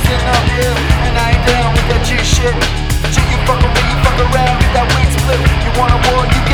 listen up, yeah. And I ain't down with that G shit. G, you fuck with me, you fuck around, get that weed split. You want a war, you